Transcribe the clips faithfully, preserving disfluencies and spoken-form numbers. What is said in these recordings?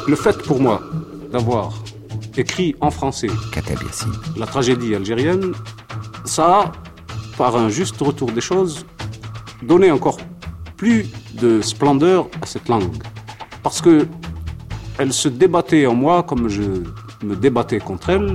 Le fait pour moi d'avoir écrit en français Kateb Yassine. La tragédie algérienne, ça a, par un juste retour des choses, donné encore plus de splendeur à cette langue. Parce que elle se débattait en moi comme je me débattais contre elle.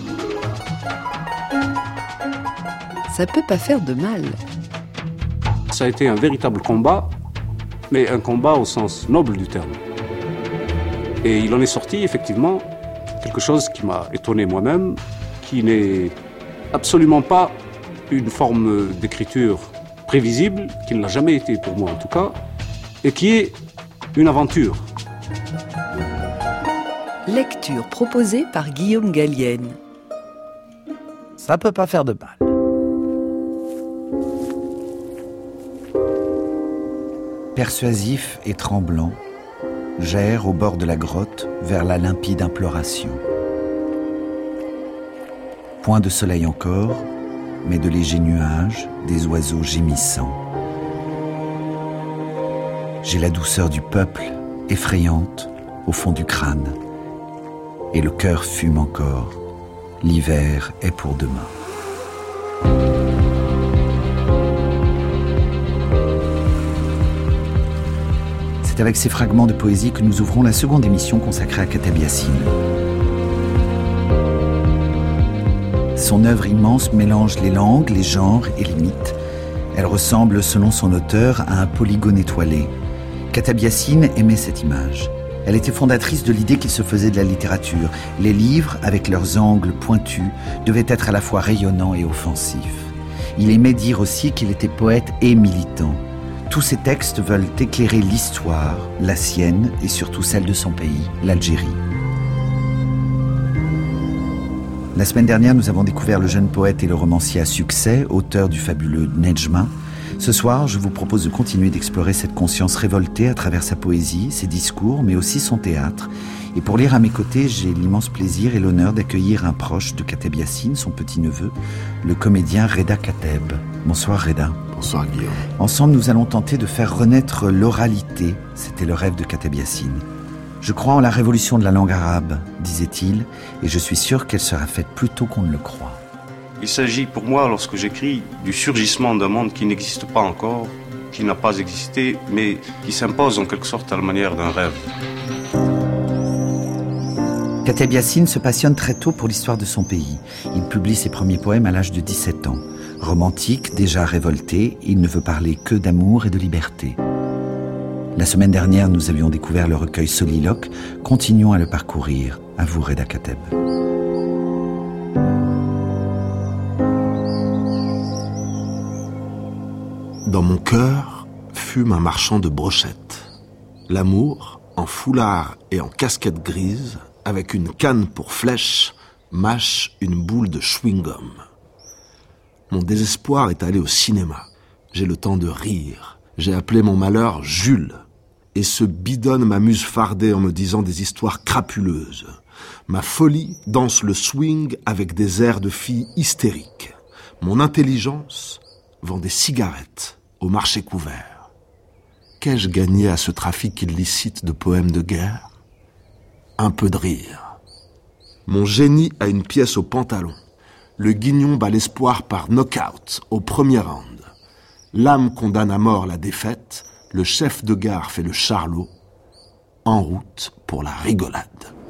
Ça peut pas faire de mal. Ça a été un véritable combat, mais un combat au sens noble du terme. Et il en est sorti, effectivement, quelque chose qui m'a étonné moi-même, qui n'est absolument pas une forme d'écriture prévisible, qui ne l'a jamais été pour moi en tout cas, et qui est une aventure. Lecture proposée par Guillaume Gallienne. Ça peut pas faire de mal. Persuasif et tremblant, j'erre au bord de la grotte vers la limpide imploration. Point de soleil encore, mais de légers nuages, des oiseaux gémissants. J'ai la douceur du peuple, effrayante, au fond du crâne. Et le cœur fume encore. L'hiver est pour demain. C'est avec ces fragments de poésie que nous ouvrons la seconde émission consacrée à Kateb Yassine. Son œuvre immense mélange les langues, les genres et les mythes. Elle ressemble, selon son auteur, à un polygone étoilé. Kateb Yassine aimait cette image. Elle était fondatrice de l'idée qu'il se faisait de la littérature. Les livres, avec leurs angles pointus, devaient être à la fois rayonnants et offensifs. Il aimait dire aussi qu'il était poète et militant. Tous ses textes veulent éclairer l'histoire, la sienne et surtout celle de son pays, l'Algérie. La semaine dernière, nous avons découvert le jeune poète et le romancier à succès, auteur du fabuleux Nedjma. Ce soir, je vous propose de continuer d'explorer cette conscience révoltée à travers sa poésie, ses discours, mais aussi son théâtre. Et pour lire à mes côtés, j'ai l'immense plaisir et l'honneur d'accueillir un proche de Kateb Yassine, son petit-neveu, le comédien Reda Kateb. Bonsoir Reda. Bonsoir Guillaume. Ensemble, nous allons tenter de faire renaître l'oralité. C'était le rêve de Kateb Yassine. Je crois en la révolution de la langue arabe, disait-il, et je suis sûr qu'elle sera faite plus tôt qu'on ne le croit. Il s'agit pour moi, lorsque j'écris, du surgissement d'un monde qui n'existe pas encore, qui n'a pas existé, mais qui s'impose en quelque sorte à la manière d'un rêve. Kateb Yassine se passionne très tôt pour l'histoire de son pays. Il publie ses premiers poèmes à l'âge de dix-sept ans. Romantique, déjà révolté, il ne veut parler que d'amour et de liberté. La semaine dernière, nous avions découvert le recueil Soliloque. Continuons à le parcourir. À vous, Reda Kateb. Dans mon cœur fume un marchand de brochettes. L'amour, en foulard et en casquette grise, avec une canne pour flèche, mâche une boule de chewing-gum. Mon désespoir est allé au cinéma. J'ai le temps de rire. J'ai appelé mon malheur Jules. Et ce bidonne m'amuse farder en me disant des histoires crapuleuses. Ma folie danse le swing avec des airs de fille hystérique. Mon intelligence vend des cigarettes au marché couvert. Qu'ai-je gagné à ce trafic illicite de poèmes de guerre ? Un peu de rire. Mon génie a une pièce au pantalon. Le guignon bat l'espoir par knock-out au premier round. L'âme condamne à mort la défaite. Le chef de gare fait le charlot. En route pour la rigolade.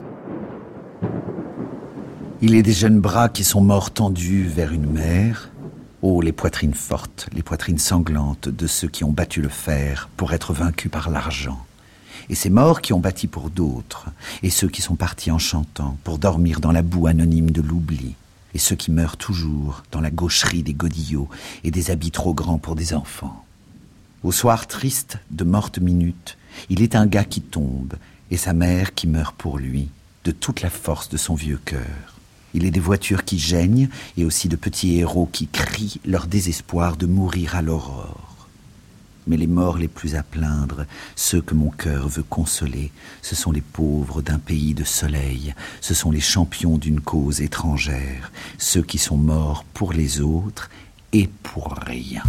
Il est des jeunes bras qui sont morts tendus vers une mer. Oh, les poitrines fortes, les poitrines sanglantes de ceux qui ont battu le fer pour être vaincus par l'argent. Et ces morts qui ont bâti pour d'autres, et ceux qui sont partis en chantant pour dormir dans la boue anonyme de l'oubli, et ceux qui meurent toujours dans la gaucherie des godillots et des habits trop grands pour des enfants. Au soir triste de mortes minutes, il est un gars qui tombe, et sa mère qui meurt pour lui, de toute la force de son vieux cœur. Il est des voitures qui geignent et aussi de petits héros qui crient leur désespoir de mourir à l'aurore. Mais les morts les plus à plaindre, ceux que mon cœur veut consoler, ce sont les pauvres d'un pays de soleil, ce sont les champions d'une cause étrangère, ceux qui sont morts pour les autres et pour rien.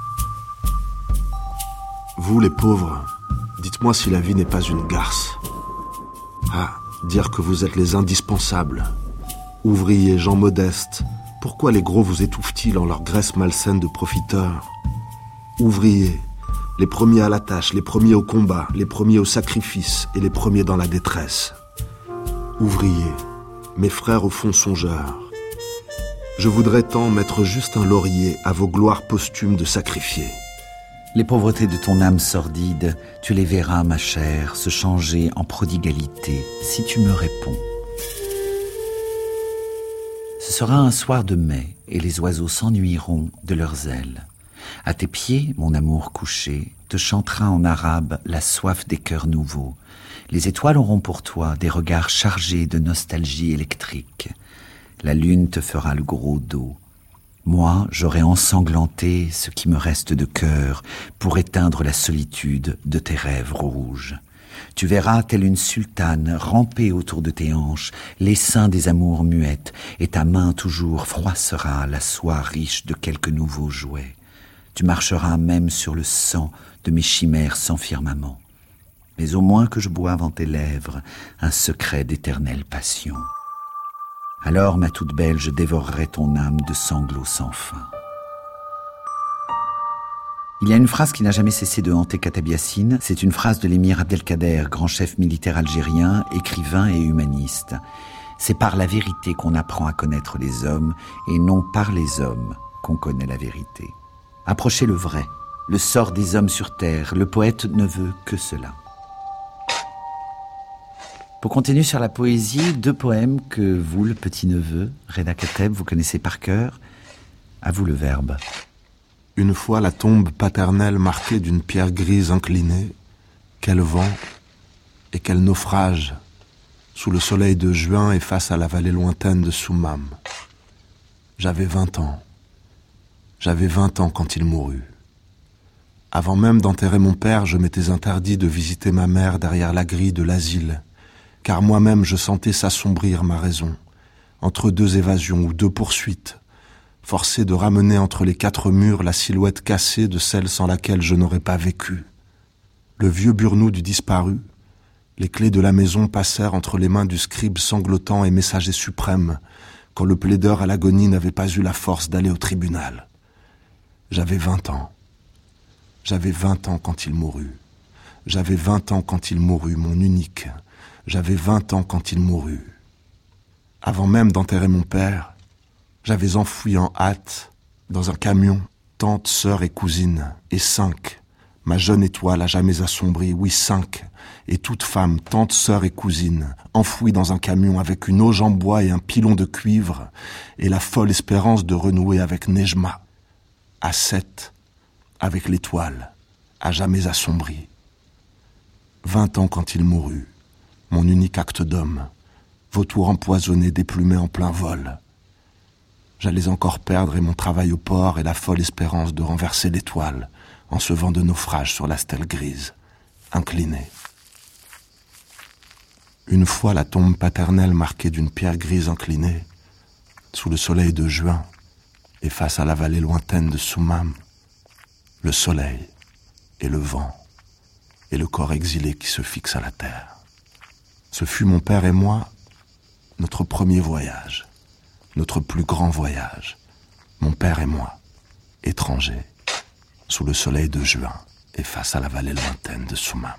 Vous les pauvres, dites-moi si la vie n'est pas une garce. Ah, dire que vous êtes les indispensables. Ouvriers, gens modestes, pourquoi les gros vous étouffent-ils en leur graisse malsaine de profiteurs? Ouvriers, les premiers à la tâche, les premiers au combat, les premiers au sacrifice et les premiers dans la détresse. Ouvriers, mes frères au fond songeurs, je voudrais tant mettre juste un laurier à vos gloires posthumes de sacrifiés. Les pauvretés de ton âme sordide, tu les verras, ma chère, se changer en prodigalité, si tu me réponds. Ce sera un soir de mai, et les oiseaux s'ennuieront de leurs ailes. À tes pieds, mon amour couché, te chantera en arabe la soif des cœurs nouveaux. Les étoiles auront pour toi des regards chargés de nostalgie électrique. La lune te fera le gros dos. Moi, j'aurai ensanglanté ce qui me reste de cœur pour éteindre la solitude de tes rêves rouges. Tu verras, telle une sultane, ramper autour de tes hanches, les seins des amours muettes, et ta main toujours froissera la soie riche de quelques nouveaux jouets. Tu marcheras même sur le sang de mes chimères sans firmament. Mais au moins que je boive en tes lèvres un secret d'éternelle passion. Alors, ma toute belle, je dévorerai ton âme de sanglots sans fin. Il y a une phrase qui n'a jamais cessé de hanter Kateb Yassine. C'est une phrase de l'émir Abdelkader, grand chef militaire algérien, écrivain et humaniste. C'est par la vérité qu'on apprend à connaître les hommes, et non par les hommes qu'on connaît la vérité. Approchez le vrai, le sort des hommes sur terre. Le poète ne veut que cela. Pour continuer sur la poésie, deux poèmes que vous, le petit-neveu, Reda Kateb, vous connaissez par cœur. À vous le verbe. Une fois la tombe paternelle marquée d'une pierre grise inclinée, quel vent et quel naufrage, sous le soleil de juin et face à la vallée lointaine de Soumam. J'avais vingt ans. J'avais vingt ans quand il mourut. Avant même d'enterrer mon père, je m'étais interdit de visiter ma mère derrière la grille de l'asile, car moi-même je sentais s'assombrir ma raison, entre deux évasions ou deux poursuites, forcé de ramener entre les quatre murs la silhouette cassée de celle sans laquelle je n'aurais pas vécu. Le vieux burnou du disparu, les clés de la maison passèrent entre les mains du scribe sanglotant et messager suprême, quand le plaideur à l'agonie n'avait pas eu la force d'aller au tribunal. J'avais vingt ans. J'avais vingt ans quand il mourut. J'avais vingt ans quand il mourut, mon unique. J'avais vingt ans quand il mourut. Avant même d'enterrer mon père, j'avais enfoui en hâte, dans un camion, tante, sœur et cousine, et cinq. Ma jeune étoile a jamais assombri, oui cinq. Et toute femme, tante, sœur et cousine, enfouie dans un camion avec une auge en bois et un pilon de cuivre, et la folle espérance de renouer avec Nejma. À sept, avec l'étoile, à jamais assombri. Vingt ans quand il mourut. Mon unique acte d'homme, vautour empoisonné, déplumé en plein vol. J'allais encore perdre et mon travail au port et la folle espérance de renverser l'étoile en ce vent de naufrage sur la stèle grise, inclinée. Une fois la tombe paternelle marquée d'une pierre grise inclinée, sous le soleil de juin et face à la vallée lointaine de Soumam, le soleil et le vent et le corps exilé qui se fixe à la terre. Ce fut mon père et moi, notre premier voyage, notre plus grand voyage. Mon père et moi, étrangers, sous le soleil de juin et face à la vallée lointaine de Soumam.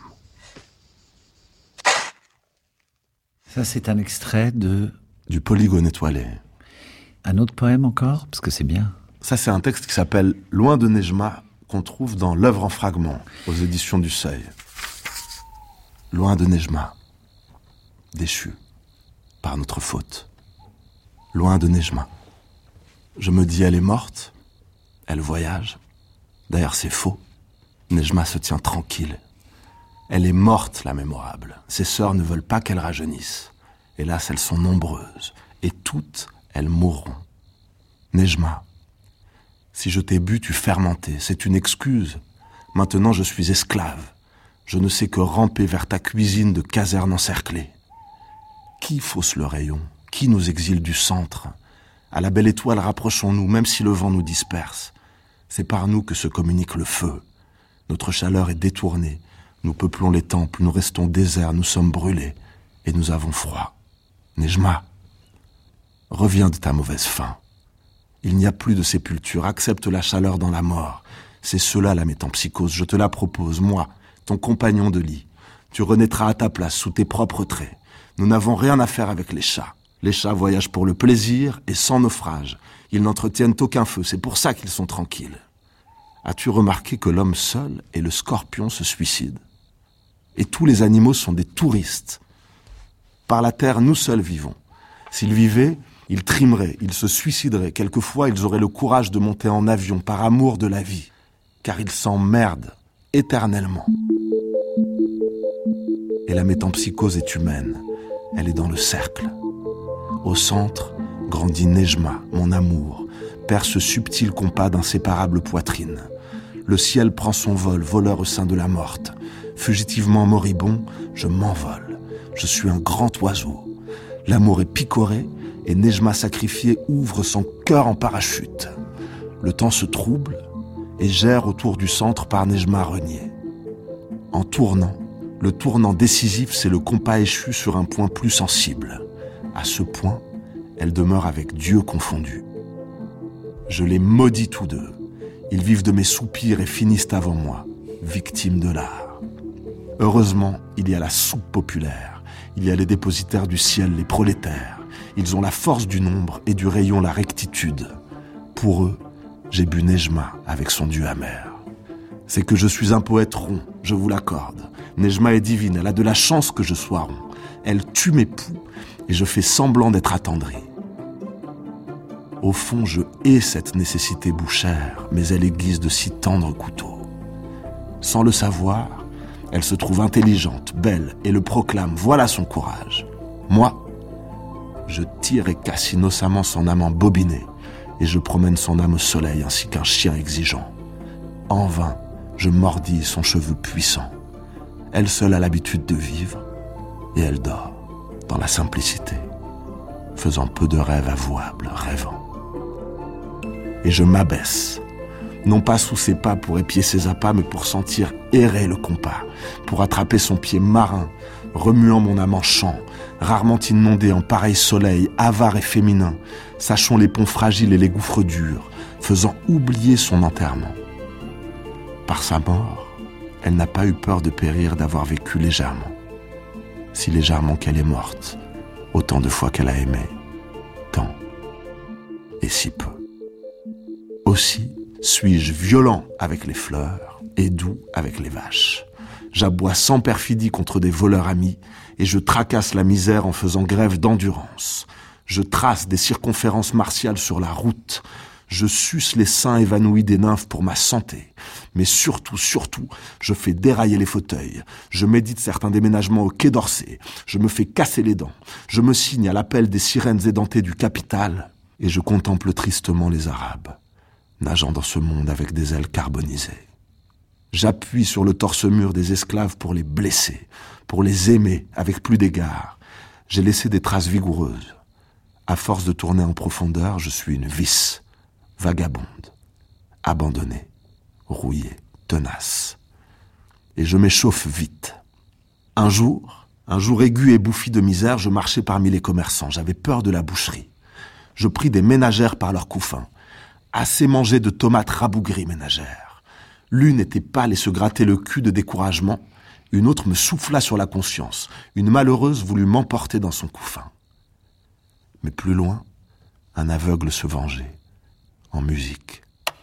Ça, c'est un extrait de... Du Polygone étoilé. Un autre poème encore, parce que c'est bien. Ça, c'est un texte qui s'appelle « Loin de Nejma » qu'on trouve dans l'œuvre en fragments, aux éditions du Seuil. Loin de Nejma. Déchu par notre faute. Loin de Nejma. Je me dis elle est morte, elle voyage. D'ailleurs c'est faux. Nejma se tient tranquille. Elle est morte, la mémorable. Ses sœurs ne veulent pas qu'elle rajeunisse. Hélas, elles sont nombreuses. Et toutes, elles mourront. Nejma, si je t'ai bu, tu fermentais. C'est une excuse. Maintenant je suis esclave. Je ne sais que ramper vers ta cuisine de caserne encerclée. Qui fausse le rayon? Qui nous exile du centre? À la belle étoile, rapprochons-nous, même si le vent nous disperse. C'est par nous que se communique le feu. Notre chaleur est détournée. Nous peuplons les temples, nous restons déserts, nous sommes brûlés. et nous avons froid. Nejma, reviens de ta mauvaise faim. Il n'y a plus de sépulture, accepte la chaleur dans la mort. C'est cela la métempsychose, je te la propose, moi, ton compagnon de lit. Tu renaîtras à ta place sous tes propres traits. Nous n'avons rien à faire avec les chats. Les chats voyagent pour le plaisir et sans naufrage. Ils n'entretiennent aucun feu, c'est pour ça qu'ils sont tranquilles. As-tu remarqué que l'homme seul et le scorpion se suicident? Et tous les animaux sont des touristes. Par la terre, nous seuls vivons. S'ils vivaient, ils trimeraient, ils se suicideraient. Quelquefois, ils auraient le courage de monter en avion par amour de la vie, car ils s'emmerdent éternellement. Et la métempsychose est humaine. Elle est dans le cercle. Au centre, grandit Nejma, mon amour, perd ce subtil compas d'inséparable poitrine. Le ciel prend son vol, voleur au sein de la morte. Fugitivement moribond, je m'envole. Je suis un grand oiseau. L'amour est picoré et Nejma sacrifiée ouvre son cœur en parachute. Le temps se trouble et gère autour du centre par Nejma renié. En tournant, le tournant décisif, c'est le compas échu sur un point plus sensible. À ce point, elle demeure avec Dieu confondu. Je les maudis tous deux. Ils vivent de mes soupirs et finissent avant moi, victimes de l'art. Heureusement, il y a la soupe populaire. Il y a les dépositaires du ciel, les prolétaires. Ils ont la force du nombre et du rayon la rectitude. Pour eux, j'ai bu Nejma avec son Dieu amer. C'est que je suis un poète rond, je vous l'accorde. Nejma est divine, elle a de la chance que je sois rond. Elle tue mes poux et je fais semblant d'être attendri. Au fond, je hais cette nécessité bouchère, mais elle aiguise de si tendres couteaux. Sans le savoir, elle se trouve intelligente, belle, et le proclame, voilà son courage. Moi, je tire et casse innocemment son âme embobinée, et je promène son âme au soleil ainsi qu'un chien exigeant. En vain, je mordis son cheveu puissant. Elle seule a l'habitude de vivre, et elle dort dans la simplicité, faisant peu de rêves avouables, rêvant. Et je m'abaisse, non pas sous ses pas pour épier ses appâts, mais pour sentir errer le compas, pour attraper son pied marin, remuant mon âme en chant, rarement inondé en pareil soleil, avare et féminin, sachant les ponts fragiles et les gouffres durs, faisant oublier son enterrement. Par sa mort, elle n'a pas eu peur de périr d'avoir vécu légèrement. Si légèrement qu'elle est morte, autant de fois qu'elle a aimé, tant et si peu. Aussi suis-je violent avec les fleurs et doux avec les vaches. J'aboie sans perfidie contre des voleurs amis et je tracasse la misère en faisant grève d'endurance. Je trace des circonférences martiales sur la route. Je suce les seins évanouis des nymphes pour ma santé. Mais surtout, surtout, je fais dérailler les fauteuils. Je médite certains déménagements au Quai d'Orsay. Je me fais casser les dents. Je me signe à l'appel des sirènes édentées du capital. Et je contemple tristement les Arabes, nageant dans ce monde avec des ailes carbonisées. J'appuie sur le torse-mur des esclaves pour les blesser, pour les aimer avec plus d'égard. J'ai laissé des traces vigoureuses. À force de tourner en profondeur, je suis une vis, vagabonde, abandonnée, rouillée, tenace. Et je m'échauffe vite. Un jour, un jour aigu et bouffi de misère, je marchais parmi les commerçants. J'avais peur de la boucherie. Je pris des ménagères par leurs couffins. Assez mangé de tomates rabougries ménagères. L'une était pâle et se grattait le cul de découragement. Une autre me souffla sur la conscience. Une malheureuse voulut m'emporter dans son couffin. Mais plus loin, un aveugle se vengeait, en musique.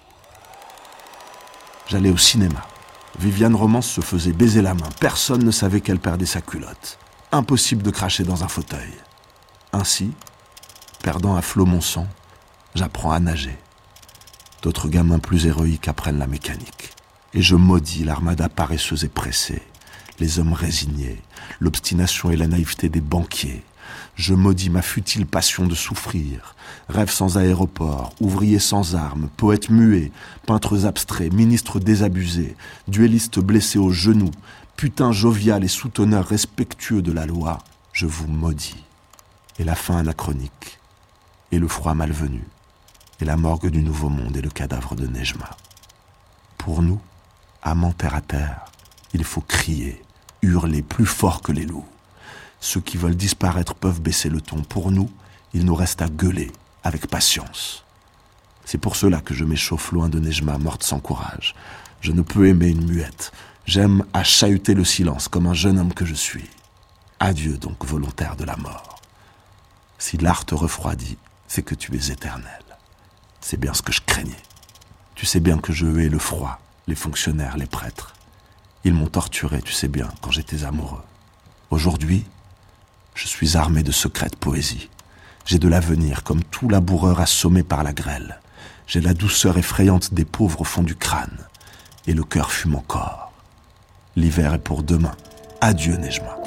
J'allais au cinéma. Viviane Romance se faisait baiser la main. Personne ne savait qu'elle perdait sa culotte. Impossible de cracher dans un fauteuil. Ainsi, perdant à flot mon sang, j'apprends à nager. D'autres gamins plus héroïques apprennent la mécanique. Et je maudis l'armada paresseuse et pressée, les hommes résignés, l'obstination et la naïveté des banquiers. Je maudis ma futile passion de souffrir, rêve sans aéroport, ouvrier sans armes, poète muet, peintres abstraits, ministres désabusés, duellistes blessés aux genoux, putain jovial et souteneur respectueux de la loi, je vous maudis. Et la fin anachronique, et le froid malvenu, et la morgue du nouveau monde et le cadavre de Nejma. Pour nous, amants terre à terre, il faut crier, hurler plus fort que les loups. Ceux qui veulent disparaître peuvent baisser le ton. Pour nous, il nous reste à gueuler, avec patience. C'est pour cela que je m'échauffe loin de Nejma, morte sans courage. Je ne peux aimer une muette. J'aime à chahuter le silence, comme un jeune homme que je suis. Adieu donc, volontaire de la mort. Si l'art te refroidit, c'est que tu es éternel. C'est bien ce que je craignais. Tu sais bien que je hais le froid, les fonctionnaires, les prêtres. Ils m'ont torturé, tu sais bien, quand j'étais amoureux. Aujourd'hui, je suis armé de secrètes poésies. J'ai de l'avenir, comme tout laboureur assommé par la grêle. J'ai la douceur effrayante des pauvres au fond du crâne. Et le cœur fume encore. L'hiver est pour demain. Adieu, Nejma.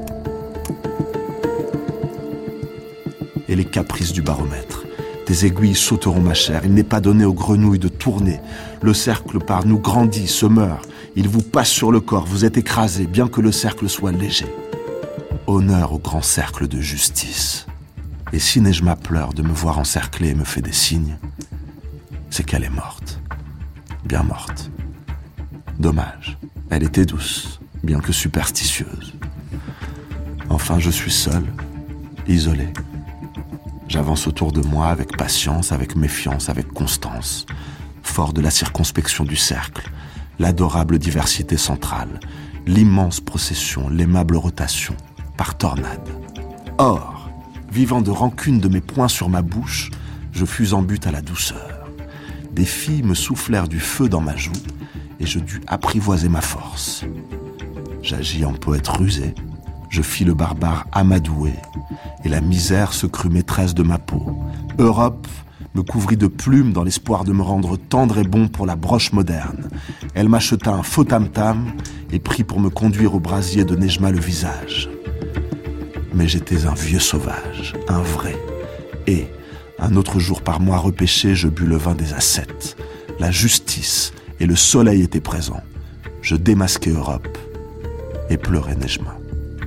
Et les caprices du baromètre. Tes aiguilles sauteront, ma chère. Il n'est pas donné aux grenouilles de tourner. Le cercle par nous grandit, se meurt. Il vous passe sur le corps, vous êtes écrasé, bien que le cercle soit léger. Honneur au grand cercle de justice. Et si Nejma pleure de me voir encerclé et me fait des signes, c'est qu'elle est morte. Bien morte. Dommage. Elle était douce, bien que superstitieuse. Enfin, je suis seul, isolé. J'avance autour de moi avec patience, avec méfiance, avec constance, fort de la circonspection du cercle, l'adorable diversité centrale, l'immense procession, l'aimable rotation, par tornade. Or, vivant de rancune de mes poings sur ma bouche, je fus en butte à la douceur. Des filles me soufflèrent du feu dans ma joue, et je dus apprivoiser ma force. J'agis en poète rusé, je fis le barbare amadoué, et la misère se crut maîtresse de ma peau. Europe me couvrit de plumes dans l'espoir de me rendre tendre et bon pour la broche moderne. Elle m'acheta un faux tam-tam et prit pour me conduire au brasier de Nejma le visage. Mais j'étais un vieux sauvage, un vrai. Et, un autre jour par mois repêché, je bus le vin des ascètes. La justice et le soleil étaient présents. Je démasquai Europe et pleurais Nejma.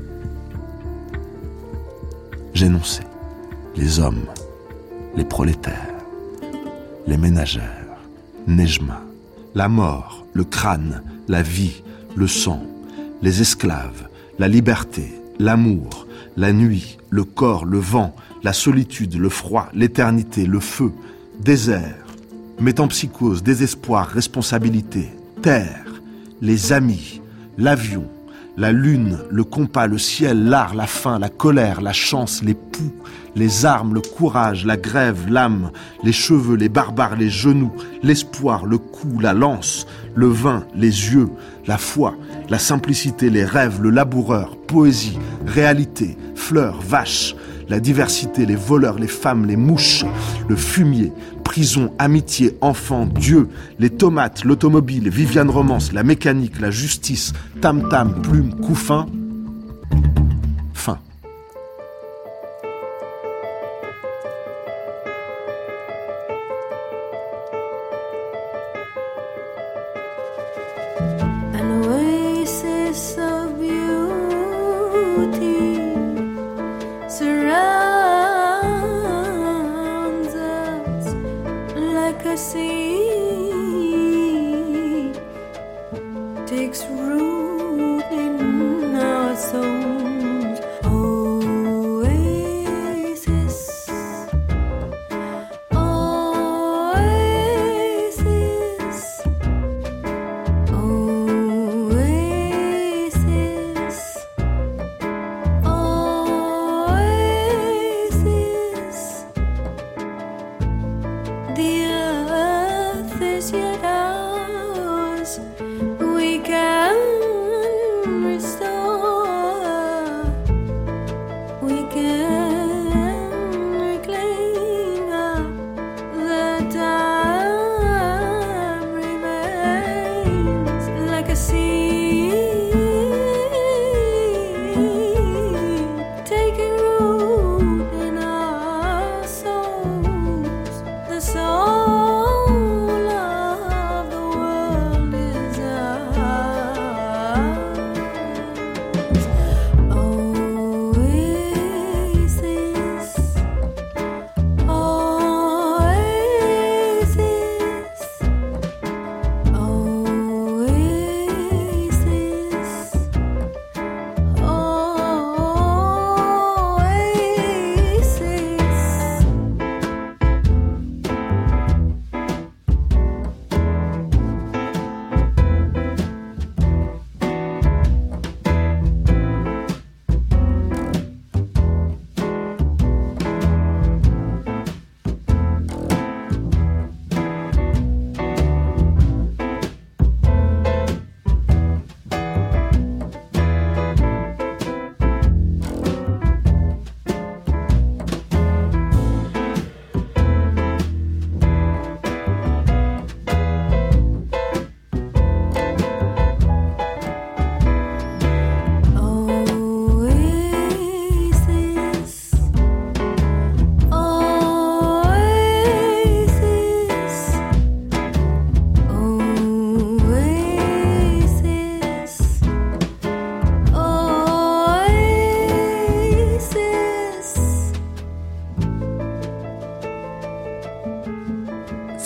J'énonçais les hommes, les prolétaires, les ménagères, Nejma, la mort, le crâne, la vie, le sang, les esclaves, la liberté, l'amour, la nuit, le corps, le vent, la solitude, le froid, l'éternité, le feu, désert, métempsychose, désespoir, responsabilité, terre, les amis, l'avion, la lune, le compas, le ciel, l'art, la faim, la colère, la chance, les poux, les armes, le courage, la grève, l'âme, les cheveux, les barbares, les genoux, l'espoir, le cou, la lance, le vin, les yeux, la foi, la simplicité, les rêves, le laboureur, poésie, réalité, fleurs, vaches, la diversité, les voleurs, les femmes, les mouches, le fumier, prison, amitié, enfant, Dieu, les tomates, l'automobile, Viviane Romance, la mécanique, la justice, tam-tam, plume, couffin, fin. An oasis of beauty surrounds us like a sea, takes root in our souls. Oasis, oasis, oasis, oasis. The earth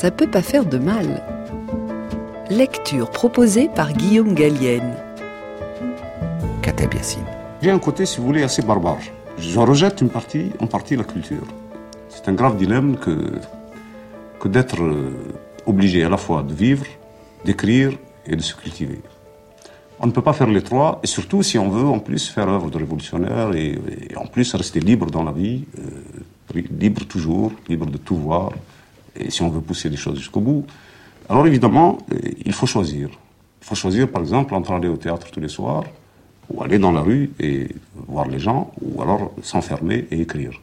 Ça peut pas faire de mal. Lecture proposée par Guillaume Gallienne. Kateb Yassine. J'ai un côté, si vous voulez, assez barbare. Je rejette une partie, en partie la culture. C'est un grave dilemme que, que d'être obligé à la fois de vivre, d'écrire et de se cultiver. On ne peut pas faire les trois, et surtout si on veut en plus faire œuvre de révolutionnaire et, et en plus rester libre dans la vie, euh, libre toujours, libre de tout voir, et si on veut pousser des choses jusqu'au bout. Alors évidemment, euh, il faut choisir. Il faut choisir par exemple entre aller au théâtre tous les soirs, ou aller dans la rue et voir les gens, ou alors s'enfermer et écrire.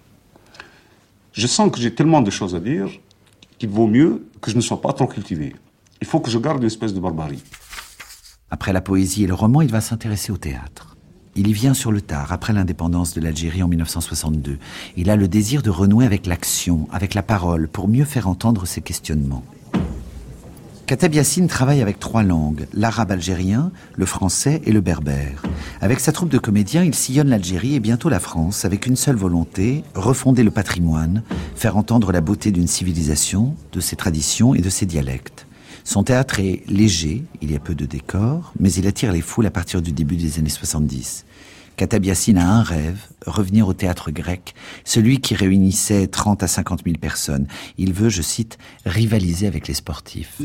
Je sens que j'ai tellement de choses à dire qu'il vaut mieux que je ne sois pas trop cultivé. Il faut que je garde une espèce de barbarie. Après la poésie et le roman, il va s'intéresser au théâtre. Il y vient sur le tard, après l'indépendance de l'Algérie en mille neuf cent soixante-deux. Il a le désir de renouer avec l'action, avec la parole, pour mieux faire entendre ses questionnements. Kateb Yassine travaille avec trois langues, l'arabe algérien, le français et le berbère. Avec sa troupe de comédiens, il sillonne l'Algérie et bientôt la France, avec une seule volonté, refonder le patrimoine, faire entendre la beauté d'une civilisation, de ses traditions et de ses dialectes. Son théâtre est léger, il y a peu de décors, mais il attire les foules à partir du début des années soixante-dix. Kateb Yassine a un rêve, revenir au théâtre grec, celui qui réunissait trente à cinquante mille personnes. Il veut, je cite, rivaliser avec les sportifs.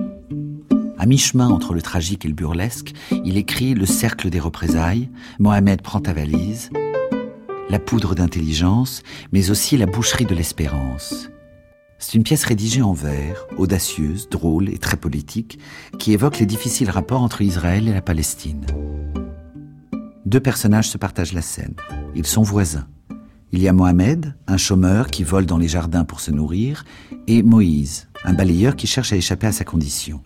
À mi-chemin entre le tragique et le burlesque, il écrit Le cercle des représailles, Mohamed prend ta valise, La poudre d'intelligence, mais aussi La boucherie de l'espérance. C'est une pièce rédigée en vers, audacieuse, drôle et très politique, qui évoque les difficiles rapports entre Israël et la Palestine. Deux personnages se partagent la scène. Ils sont voisins. Il y a Mohamed, un chômeur qui vole dans les jardins pour se nourrir, et Moïse, un balayeur qui cherche à échapper à sa condition.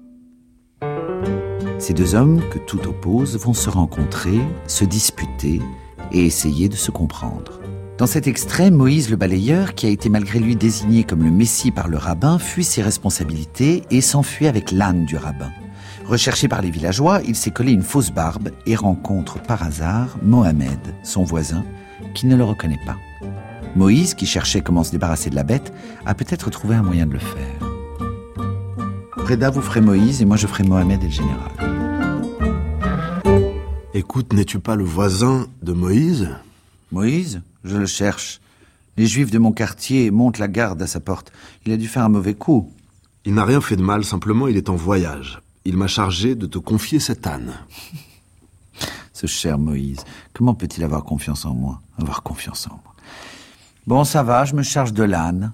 Ces deux hommes, que tout oppose, vont se rencontrer, se disputer et essayer de se comprendre. Dans cet extrait, Moïse le balayeur, qui a été malgré lui désigné comme le Messie par le rabbin, fuit ses responsabilités et s'enfuit avec l'âne du rabbin. Recherché par les villageois, il s'est collé une fausse barbe et rencontre par hasard Mohamed, son voisin, qui ne le reconnaît pas. Moïse, qui cherchait comment se débarrasser de la bête, a peut-être trouvé un moyen de le faire. Reda, vous ferez Moïse et moi je ferai Mohamed et le général. Écoute, n'es-tu pas le voisin de Moïse ? Moïse ? Je le cherche. Les juifs de mon quartier montent la garde à sa porte. Il a dû faire un mauvais coup. Il n'a rien fait de mal, simplement il est en voyage. Il m'a chargé de te confier cet âne. Ce cher Moïse, comment peut-il avoir confiance en moi ? Avoir confiance en moi. Bon, ça va, je me charge de l'âne.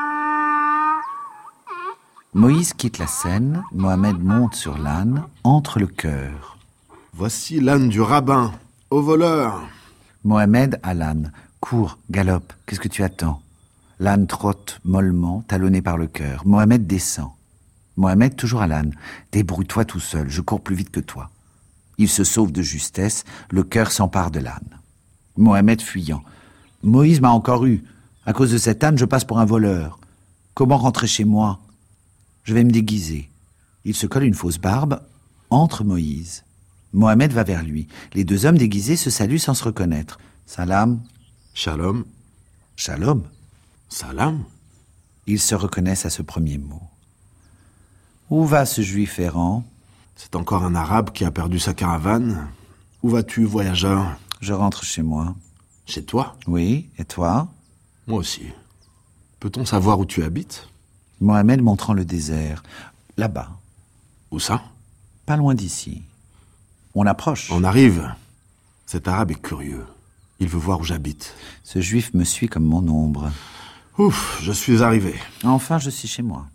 Moïse quitte la scène, Mohamed monte sur l'âne, entre le chœur. Voici l'âne du rabbin, au voleur. Mohamed à l'âne. Cours, galope, qu'est-ce que tu attends ? L'âne trotte mollement, talonné par le chœur. Mohamed descend. Mohamed toujours à l'âne. Débrouille-toi tout seul, je cours plus vite que toi. Il se sauve de justesse, le chœur s'empare de l'âne. Mohamed fuyant. Moïse m'a encore eu. À cause de cet âne, je passe pour un voleur. Comment rentrer chez moi ? Je vais me déguiser. Il se colle une fausse barbe, entre Moïse. Mohamed va vers lui. Les deux hommes déguisés se saluent sans se reconnaître. Salam. Shalom. Shalom. Salam. Ils se reconnaissent à ce premier mot. Où va ce juif errant ? C'est encore un arabe qui a perdu sa caravane. Où vas-tu, voyageur ? Je rentre chez moi. Chez toi ? Oui, et toi ? Moi aussi. Peut-on savoir où tu habites ? Mohamed montrant le désert. Là-bas. Où ça ? Pas loin d'ici. On approche. On arrive. Cet arabe est curieux. Il veut voir où j'habite. Ce juif me suit comme mon ombre. Ouf, je suis arrivé. Enfin, je suis chez moi.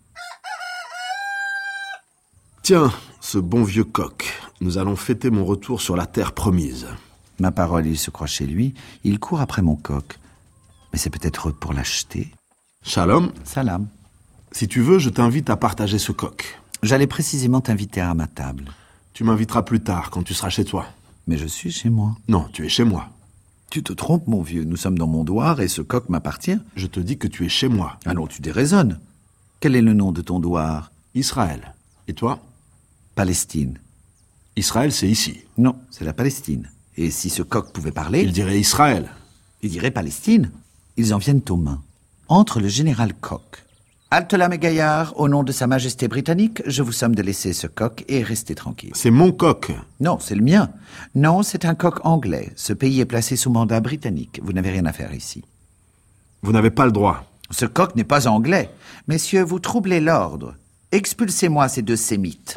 Tiens, ce bon vieux coq. Nous allons fêter mon retour sur la terre promise. Ma parole, il se croit chez lui. Il court après mon coq. Mais c'est peut-être pour l'acheter. Shalom. Salam. Si tu veux, je t'invite à partager ce coq. J'allais précisément t'inviter à ma table. Tu m'inviteras plus tard, quand tu seras chez toi. Mais je suis chez moi. Non, tu es chez moi. Tu te trompes, mon vieux. Nous sommes dans mon douar et ce coq m'appartient. Je te dis que tu es chez moi. Ah non, tu déraisonnes. Quel est le nom de ton douar ? Israël. Et toi ? Palestine. Israël, c'est ici. Non, c'est la Palestine. Et si ce coq pouvait parler... Il dirait Israël. Il dirait Palestine. Ils en viennent aux mains. Entre le général Koch, Halte là, mes gaillards, au nom de Sa Majesté britannique, je vous somme de laisser ce coq et rester tranquille. C'est mon coq. Non, c'est le mien. Non, c'est un coq anglais. Ce pays est placé sous mandat britannique. Vous n'avez rien à faire ici. Vous n'avez pas le droit. Ce coq n'est pas anglais. Messieurs, vous troublez l'ordre. Expulsez-moi ces deux sémites.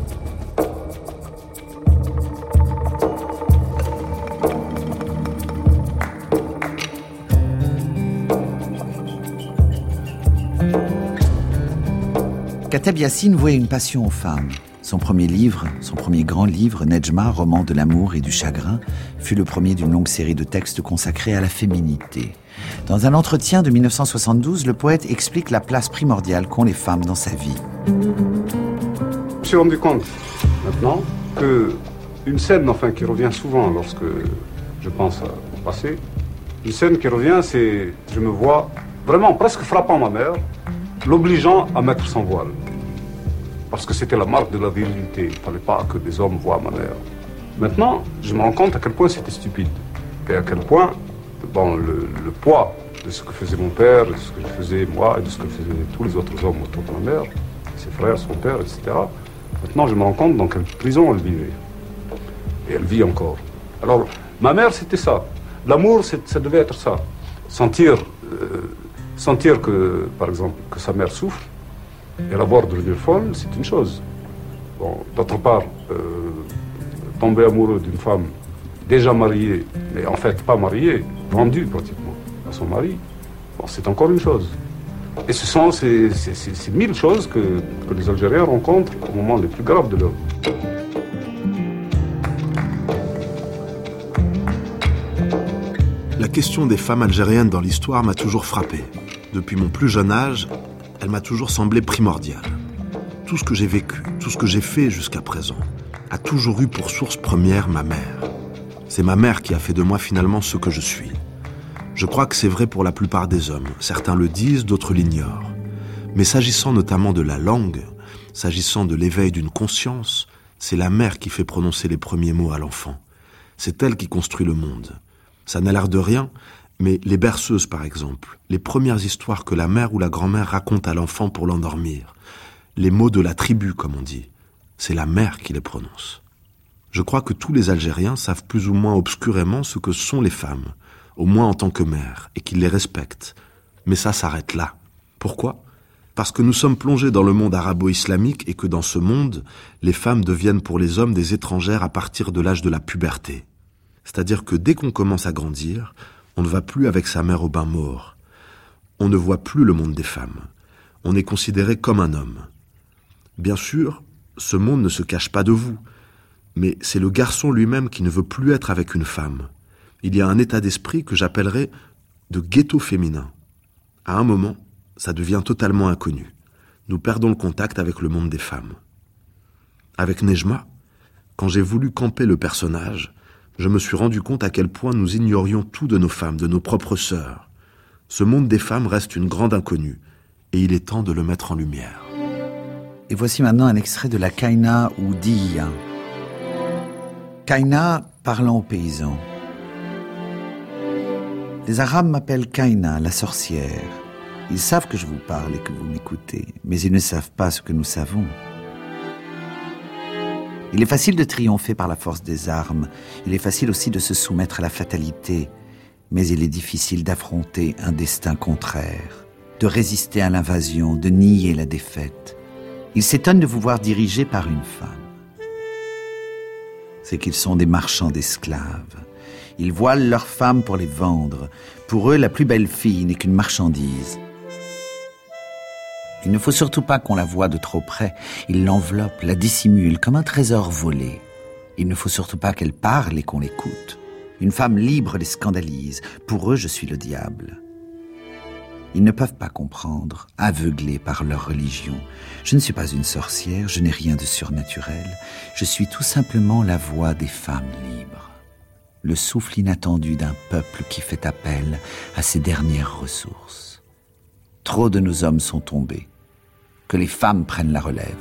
Kateb Yassine vouait une passion aux femmes. Son premier livre, son premier grand livre, Nejma, roman de l'amour et du chagrin, fut le premier d'une longue série de textes consacrés à la féminité. Dans un entretien de mille neuf cent soixante-douze, le poète explique la place primordiale qu'ont les femmes dans sa vie. Je me suis rendu compte, maintenant, que une scène enfin, qui revient souvent lorsque je pense au passé, une scène qui revient, c'est, je me vois vraiment presque frappant ma mère, l'obligeant à mettre son voile. Parce que c'était la marque de la virilité. Il ne fallait pas que des hommes voient ma mère. Maintenant, je me rends compte à quel point c'était stupide. Et à quel point, bon, le, le poids de ce que faisait mon père, de ce que je faisais moi, et de ce que faisaient tous les autres hommes autour de ma mère, ses frères, son père, et cetera. Maintenant, je me rends compte dans quelle prison elle vivait. Et elle vit encore. Alors, ma mère, c'était ça. L'amour, ça devait être ça. Sentir... Euh, Sentir que, par exemple, que sa mère souffre et la voir devenir folle, c'est une chose. Bon, d'autre part, euh, tomber amoureux d'une femme déjà mariée, mais en fait pas mariée, vendue pratiquement à son mari, bon, c'est encore une chose. Et ce sont ces, ces, ces, ces mille choses que, que les Algériens rencontrent au moment les plus graves de leur vie. La question des femmes algériennes dans l'histoire m'a toujours frappé. Depuis mon plus jeune âge, elle m'a toujours semblé primordiale. Tout ce que j'ai vécu, tout ce que j'ai fait jusqu'à présent, a toujours eu pour source première ma mère. C'est ma mère qui a fait de moi finalement ce que je suis. Je crois que c'est vrai pour la plupart des hommes. Certains le disent, d'autres l'ignorent. Mais s'agissant notamment de la langue, s'agissant de l'éveil d'une conscience, c'est la mère qui fait prononcer les premiers mots à l'enfant. C'est elle qui construit le monde. Ça n'a l'air de rien, mais les berceuses, par exemple, les premières histoires que la mère ou la grand-mère raconte à l'enfant pour l'endormir, les mots de la tribu, comme on dit, c'est la mère qui les prononce. Je crois que tous les Algériens savent plus ou moins obscurément ce que sont les femmes, au moins en tant que mères, et qu'ils les respectent. Mais ça s'arrête là. Pourquoi ? Parce que nous sommes plongés dans le monde arabo-islamique et que dans ce monde, les femmes deviennent pour les hommes des étrangères à partir de l'âge de la puberté. C'est-à-dire que dès qu'on commence à grandir, on ne va plus avec sa mère au bain mort. On ne voit plus le monde des femmes. On est considéré comme un homme. Bien sûr, ce monde ne se cache pas de vous, mais c'est le garçon lui-même qui ne veut plus être avec une femme. Il y a un état d'esprit que j'appellerais de ghetto féminin. À un moment, ça devient totalement inconnu. Nous perdons le contact avec le monde des femmes. Avec Nejma, quand j'ai voulu camper le personnage, je me suis rendu compte à quel point nous ignorions tout de nos femmes, de nos propres sœurs. Ce monde des femmes reste une grande inconnue, et il est temps de le mettre en lumière. Et voici maintenant un extrait de la Kaina ou Diya. Kaina parlant aux paysans. Les Arabes m'appellent Kaina, la sorcière. Ils savent que je vous parle et que vous m'écoutez, mais ils ne savent pas ce que nous savons. Il est facile de triompher par la force des armes. Il est facile aussi de se soumettre à la fatalité. Mais il est difficile d'affronter un destin contraire, de résister à l'invasion, de nier la défaite. Ils s'étonnent de vous voir dirigé par une femme. C'est qu'ils sont des marchands d'esclaves. Ils voilent leurs femmes pour les vendre. Pour eux, la plus belle fille n'est qu'une marchandise. Il ne faut surtout pas qu'on la voie de trop près. Ils l'enveloppent, la dissimulent comme un trésor volé. Il ne faut surtout pas qu'elle parle et qu'on l'écoute. Une femme libre les scandalise. Pour eux, je suis le diable. Ils ne peuvent pas comprendre, aveuglés par leur religion. Je ne suis pas une sorcière, je n'ai rien de surnaturel. Je suis tout simplement la voix des femmes libres. Le souffle inattendu d'un peuple qui fait appel à ses dernières ressources. Trop de nos hommes sont tombés. Que les femmes prennent la relève.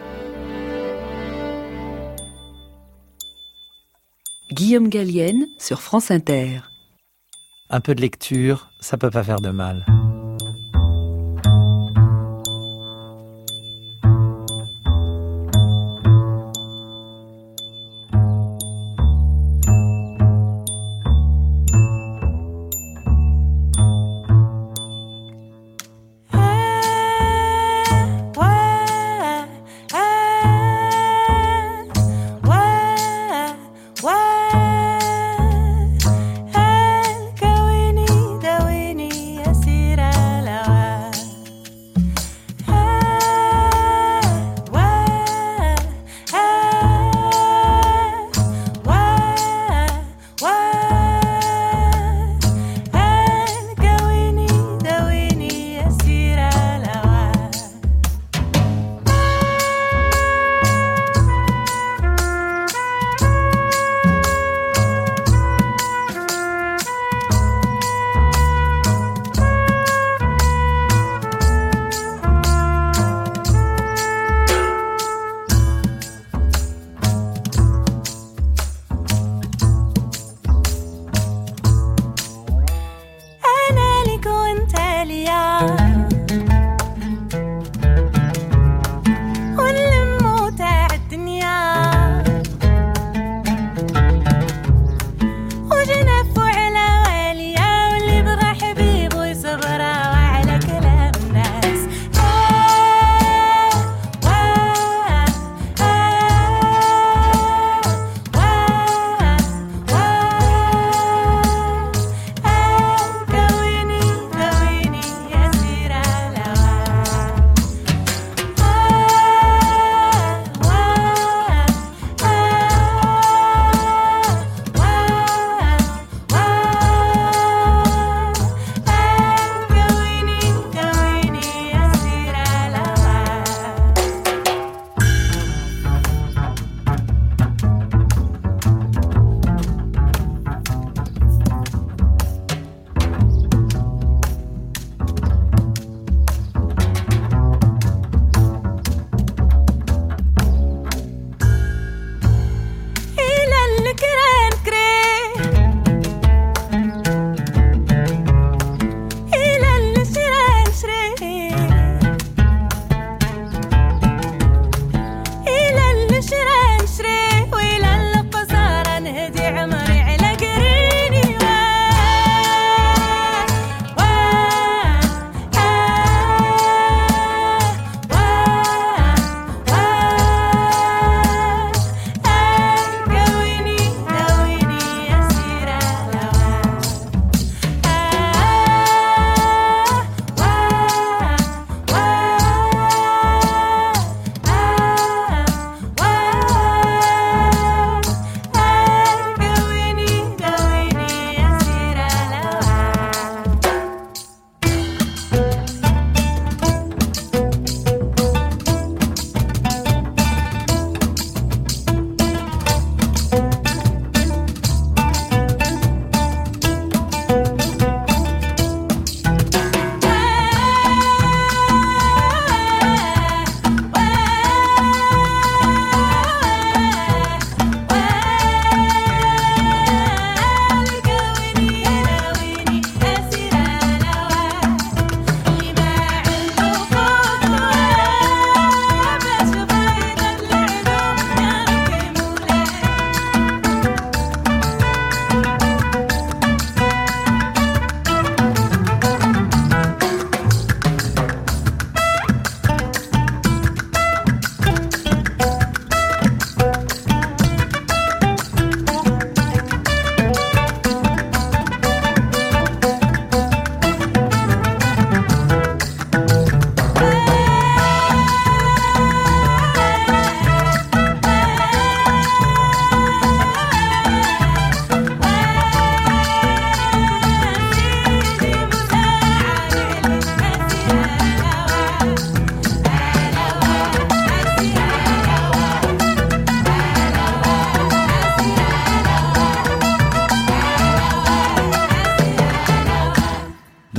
Guillaume Gallienne sur France Inter. Un peu de lecture, ça peut pas faire de mal.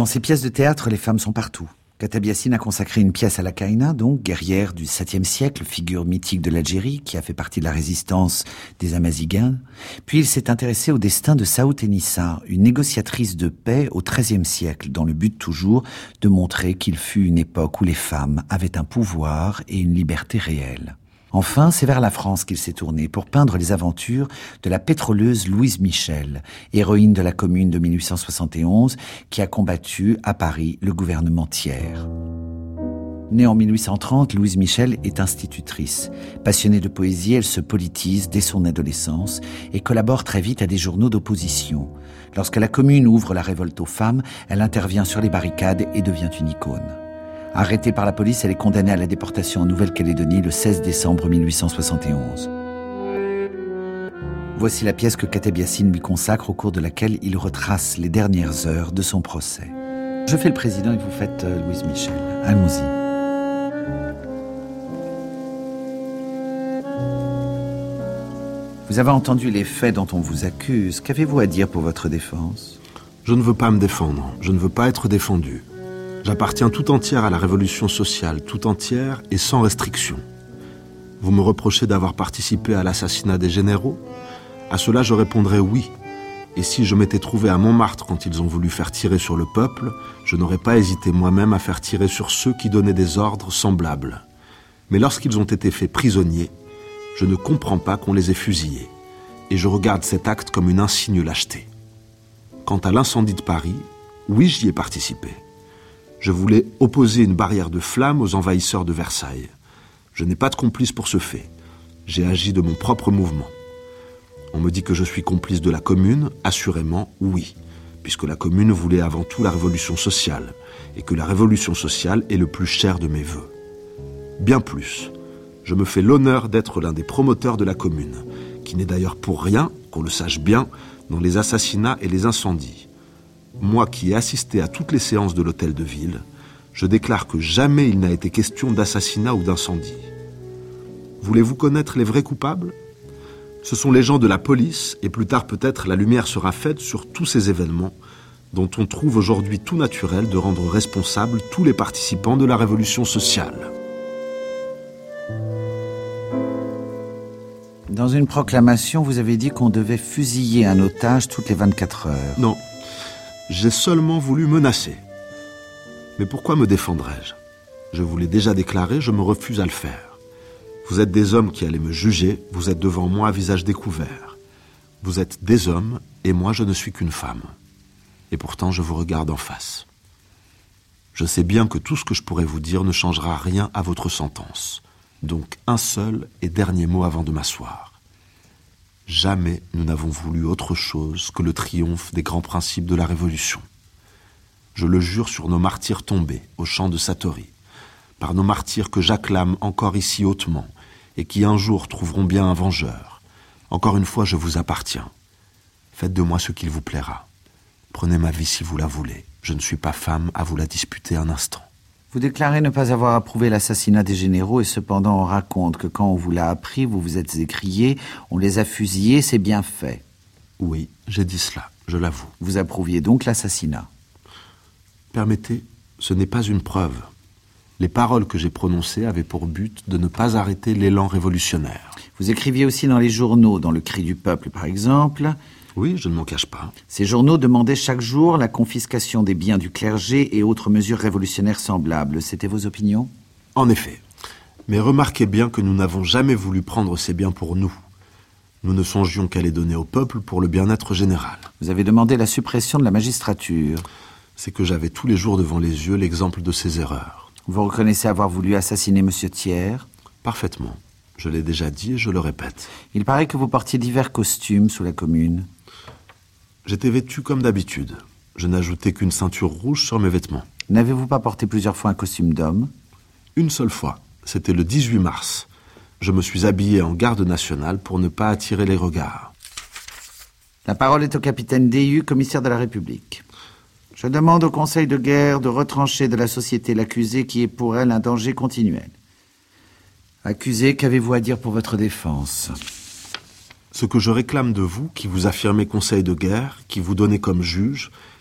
ses pièces de théâtre, les femmes sont partout. Khattab Yassine a consacré une pièce à la Kaïna, donc guerrière du septième siècle, figure mythique de l'Algérie, qui a fait partie de la résistance des Amazighuins. Puis il s'est intéressé au destin de Saout Enissa, une négociatrice de paix au treizième siècle, dans le but toujours de montrer qu'il fut une époque où les femmes avaient un pouvoir et une liberté réelle. Enfin, c'est vers la France qu'il s'est tourné pour peindre les aventures de la pétroleuse Louise Michel, héroïne de la Commune de mille huit cent soixante et onze, qui a combattu à Paris le gouvernement Thiers. Née en mille huit cent trente, Louise Michel est institutrice. Passionnée de poésie, elle se politise dès son adolescence et collabore très vite à des journaux d'opposition. Lorsque la Commune ouvre la révolte aux femmes, elle intervient sur les barricades et devient une icône. Arrêtée par la police, elle est condamnée à la déportation en Nouvelle-Calédonie le seize décembre mille huit cent soixante et onze. Voici la pièce que Khattab Yassine lui consacre, au cours de laquelle il retrace les dernières heures de son procès. Je fais le président et vous faites euh, Louise Michel. Allons-y. Vous avez entendu les faits dont on vous accuse. Qu'avez-vous à dire pour votre défense ? Je ne veux pas me défendre. Je ne veux pas être défendu. J'appartiens tout entière à la révolution sociale, tout entière et sans restriction. Vous me reprochez d'avoir participé à l'assassinat des généraux ? À cela, je répondrai oui. Et si je m'étais trouvé à Montmartre quand ils ont voulu faire tirer sur le peuple, je n'aurais pas hésité moi-même à faire tirer sur ceux qui donnaient des ordres semblables. Mais lorsqu'ils ont été faits prisonniers, je ne comprends pas qu'on les ait fusillés. Et je regarde cet acte comme une insigne lâcheté. Quant à l'incendie de Paris, oui, j'y ai participé. Je voulais opposer une barrière de flammes aux envahisseurs de Versailles. Je n'ai pas de complice pour ce fait. J'ai agi de mon propre mouvement. On me dit que je suis complice de la Commune, assurément oui, puisque la Commune voulait avant tout la révolution sociale, et que la révolution sociale est le plus cher de mes vœux. Bien plus, je me fais l'honneur d'être l'un des promoteurs de la Commune, qui n'est d'ailleurs pour rien, qu'on le sache bien, dans les assassinats et les incendies. Moi qui ai assisté à toutes les séances de l'hôtel de ville, je déclare que jamais il n'a été question d'assassinat ou d'incendie. Voulez-vous connaître les vrais coupables ? Ce sont les gens de la police, et plus tard peut-être la lumière sera faite sur tous ces événements, dont on trouve aujourd'hui tout naturel de rendre responsables tous les participants de la révolution sociale. Dans une proclamation, vous avez dit qu'on devait fusiller un otage toutes les vingt-quatre heures. Non. J'ai seulement voulu menacer. Mais pourquoi me défendrais-je ? Je vous l'ai déjà déclaré, je me refuse à le faire. Vous êtes des hommes qui allez me juger, vous êtes devant moi à visage découvert. Vous êtes des hommes, et moi je ne suis qu'une femme. Et pourtant je vous regarde en face. Je sais bien que tout ce que je pourrais vous dire ne changera rien à votre sentence. Donc un seul et dernier mot avant de m'asseoir. Jamais nous n'avons voulu autre chose que le triomphe des grands principes de la Révolution. Je le jure sur nos martyrs tombés au champ de Satory, par nos martyrs que j'acclame encore ici hautement, et qui un jour trouveront bien un vengeur. Encore une fois, je vous appartiens. Faites de moi ce qu'il vous plaira. Prenez ma vie si vous la voulez. Je ne suis pas femme à vous la disputer un instant. Vous déclarez ne pas avoir approuvé l'assassinat des généraux et cependant on raconte que quand on vous l'a appris, vous vous êtes écrié « on les a fusillés, c'est bien fait ». Oui, j'ai dit cela, je l'avoue. Vous approuviez donc l'assassinat. Permettez, ce n'est pas une preuve. Les paroles que j'ai prononcées avaient pour but de ne pas arrêter l'élan révolutionnaire. Vous écriviez aussi dans les journaux, dans le Cri du Peuple par exemple. Oui, je ne m'en cache pas. Ces journaux demandaient chaque jour la confiscation des biens du clergé et autres mesures révolutionnaires semblables. C'était vos opinions ? En effet. Mais remarquez bien que nous n'avons jamais voulu prendre ces biens pour nous. Nous ne songions qu'à les donner au peuple pour le bien-être général. Vous avez demandé la suppression de la magistrature. C'est que j'avais tous les jours devant les yeux l'exemple de ces erreurs. Vous reconnaissez avoir voulu assassiner M. Thiers ? Parfaitement. Je l'ai déjà dit et je le répète. Il paraît que vous portiez divers costumes sous la Commune. J'étais vêtu comme d'habitude. Je n'ajoutais qu'une ceinture rouge sur mes vêtements. N'avez-vous pas porté plusieurs fois un costume d'homme ? Une seule fois. C'était le dix-huit mars. Je me suis habillé en garde nationale pour ne pas attirer les regards. La parole est au capitaine Déhu, commissaire de la République. Je demande au Conseil de guerre de retrancher de la société l'accusé qui est pour elle un danger continuel. Accusé, qu'avez-vous à dire pour votre défense ? Ce que je réclame de vous, qui vous affirmez conseil de guerre, qui vous donnez comme juge,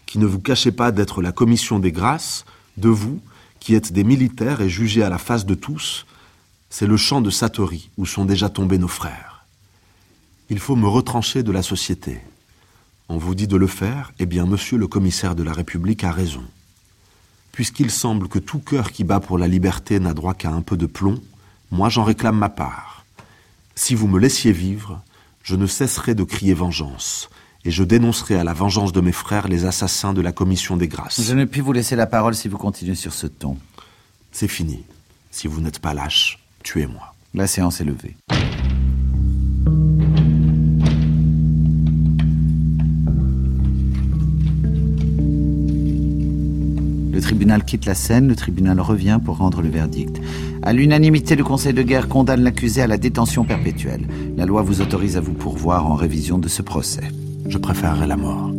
qui ne vous cachez pas d'être la commission des grâces, de vous, qui êtes des militaires et jugés à la face de tous, c'est le champ de Satori où sont déjà tombés nos frères. Il faut me retrancher de la société. On vous dit de le faire, eh bien, monsieur le commissaire de la République a raison. Puisqu'il semble que tout cœur qui bat pour la liberté n'a droit qu'à un peu de plomb, moi j'en réclame ma part. Si vous me laissiez vivre, je ne cesserai de crier vengeance, et je dénoncerai à la vengeance de mes frères les assassins de la commission des grâces. Je ne puis vous laisser la parole si vous continuez sur ce ton. C'est fini. Si vous n'êtes pas lâche, tuez-moi. La séance est levée. Le tribunal quitte la scène, le tribunal revient pour rendre le verdict. À l'unanimité, le conseil de guerre condamne l'accusé à la détention perpétuelle. La loi vous autorise à vous pourvoir en révision de ce procès. Je préférerais la mort.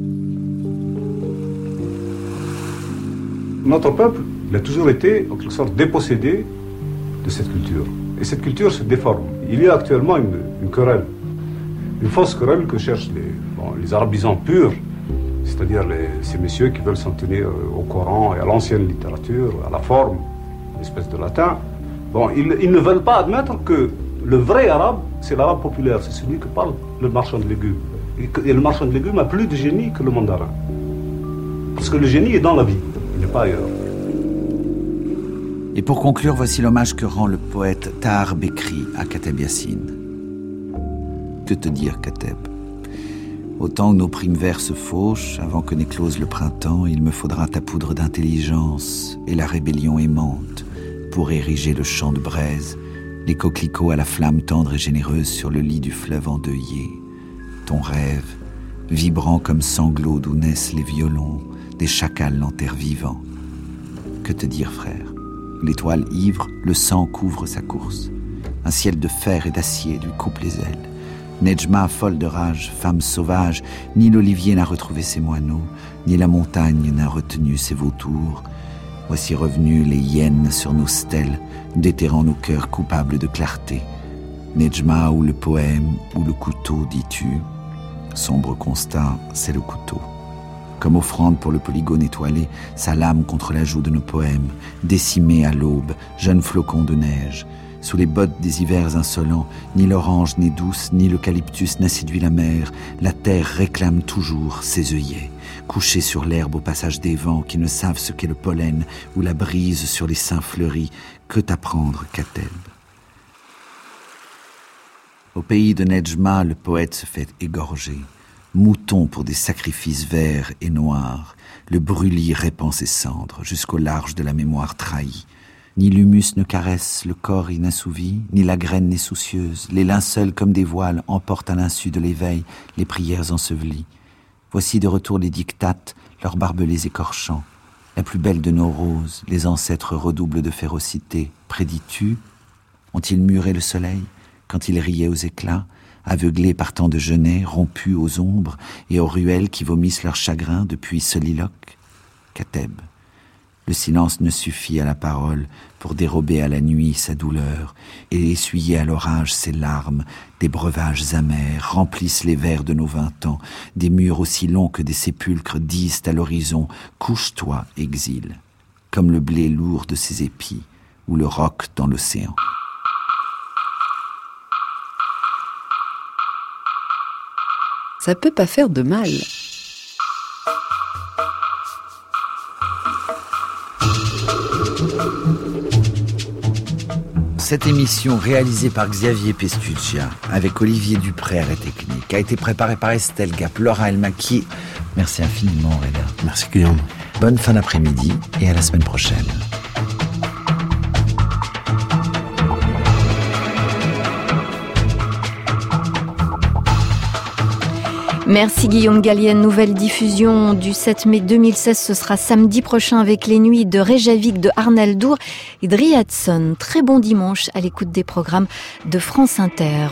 Notre peuple, il a toujours été, en quelque sorte, dépossédé de cette culture. Et cette culture se déforme. Il y a actuellement une, une querelle, une fausse querelle que cherchent les, bon, les arabisants purs, c'est-à-dire les, ces messieurs qui veulent s'en tenir au Coran et à l'ancienne littérature, à la forme, une espèce de latin. Bon, ils, ils ne veulent pas admettre que le vrai arabe, c'est l'arabe populaire, c'est celui que parle le marchand de légumes. Et, que, et le marchand de légumes a plus de génie que le mandarin. Parce que le génie est dans la vie, il n'est pas ailleurs. Et pour conclure, voici l'hommage que rend le poète Tahar Bekri à Kateb Yassine. Que te dire, Kateb ? Au temps où nos primes verts se fauchent, avant que n'éclose le printemps, il me faudra ta poudre d'intelligence et la rébellion aimante pour ériger le champ de braise, les coquelicots à la flamme tendre et généreuse sur le lit du fleuve endeuillé. Ton rêve, vibrant comme sanglot d'où naissent les violons, des chacals en terre vivant. Que te dire, frère ? L'étoile ivre, le sang couvre sa course. Un ciel de fer et d'acier lui coupe les ailes. Nejma, folle de rage, femme sauvage, ni l'olivier n'a retrouvé ses moineaux, ni la montagne n'a retenu ses vautours. Voici revenus les hyènes sur nos stèles, déterrant nos cœurs coupables de clarté. Nejma, ou le poème, ou le couteau, dis-tu. Sombre constat, c'est le couteau. Comme offrande pour le polygone étoilé, sa lame contre la joue de nos poèmes, décimés à l'aube, jeunes flocons de neige. Sous les bottes des hivers insolents, ni l'orange n'est douce, ni l'eucalyptus n'a séduit la mer. La terre réclame toujours ses œillets, couchés sur l'herbe au passage des vents qui ne savent ce qu'est le pollen ou la brise sur les seins fleuris. Que t'apprendre, Kateb ? Au pays de Nejma, le poète se fait égorger. Mouton pour des sacrifices verts et noirs, le brûlis répand ses cendres jusqu'au large de la mémoire trahie. Ni l'humus ne caresse le corps inassouvi, ni la graine n'est soucieuse. Les linceuls comme des voiles emportent à l'insu de l'éveil les prières ensevelies. Voici de retour les dictates, leurs barbelés écorchants. La plus belle de nos roses, les ancêtres redoublent de férocité. Prédis-tu ? Ont-ils muré le soleil quand il riait aux éclats, aveuglés par tant de genêts, rompus aux ombres et aux ruelles qui vomissent leur chagrin depuis soliloque ? Kateb. Le silence ne suffit à la parole pour dérober à la nuit sa douleur et essuyer à l'orage ses larmes. Des breuvages amers remplissent les vers de nos vingt ans. Des murs aussi longs que des sépulcres disent à l'horizon « Couche-toi, exil », comme le blé lourd de ses épis ou le roc dans l'océan. Ça peut pas faire de mal. Cette émission, réalisée par Xavier Pestuccia, avec Olivier Dupré à la technique, a été préparée par Estelle Gap, Laura Elmaki. Merci infiniment, Reda. Merci, Guillaume. Bonne fin d'après-midi et à la semaine prochaine. Merci Guillaume Gallienne. Nouvelle diffusion du sept mai deux mille seize. Ce sera samedi prochain avec les nuits de Reykjavik de Arnaldur et de Riadson. Très bon dimanche à l'écoute des programmes de France Inter.